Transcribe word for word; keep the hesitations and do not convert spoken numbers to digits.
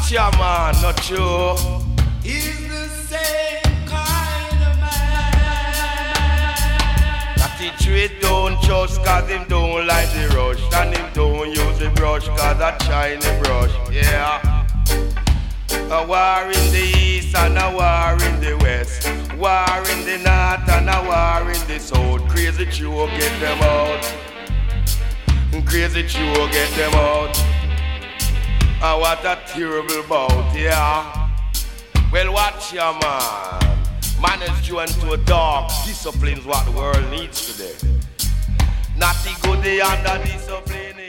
Watch ya man, not true. He's the same kind of man. That he treat don't trust cause him don't like the rush. And him don't use the brush cause that shiny brush. Yeah. A war in the east and a war in the west. War in the north and a war in the south. Crazy Joe get them out. Crazy Joe get them out. Ah, what a terrible bout, yeah. Well, watch ya man. Manage you into a dark. Discipline's what the world needs today. Not the good, the under discipline.